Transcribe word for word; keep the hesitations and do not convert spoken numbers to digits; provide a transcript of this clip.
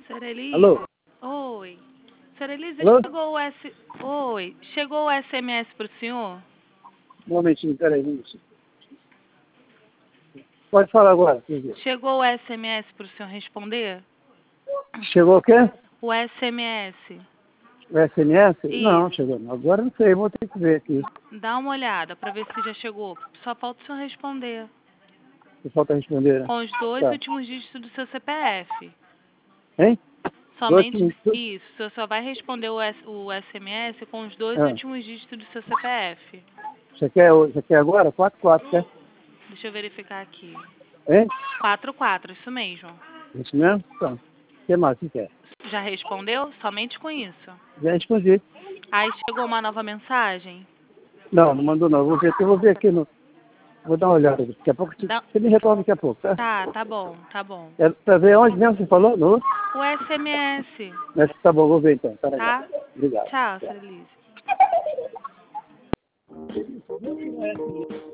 Serelise? Alô? Oi. Serelise, Alô? chegou o S... Oi. Chegou o S M S pro senhor? Um momentinho, peraí. um minutinho. Pode falar agora. Silvia. Chegou o S M S pro senhor responder? Chegou o quê? O S M S. O S M S? Não, Isso. chegou não. Agora não sei, vou ter que ver aqui. Dá uma olhada pra ver se já chegou. Só falta o senhor responder. Se falta responder. Com os dois Tá. últimos dígitos do seu C P F. Hein? Dois Somente minutos. isso. O senhor só vai responder o, S... o S M S com os dois Ah, últimos dígitos do seu C P F. você quer, você quer agora? quatro quatro, quer? Deixa eu verificar aqui. Hein? quatro quatro, isso mesmo. Isso mesmo? Então, o que mais você quer? Já respondeu? Somente com isso. Já respondi. Aí chegou uma nova mensagem? Não, não mandou não. Vou ver, eu vou ver aqui no... Vou dar uma olhada. Daqui a pouco te- Dá... você me retorna daqui a pouco, tá? Tá, tá bom, tá bom. É pra ver onde mesmo você falou? No? O S M S, Mas tá bom, vou ver então. Peraí. tá? Obrigado. Tchau, Celise.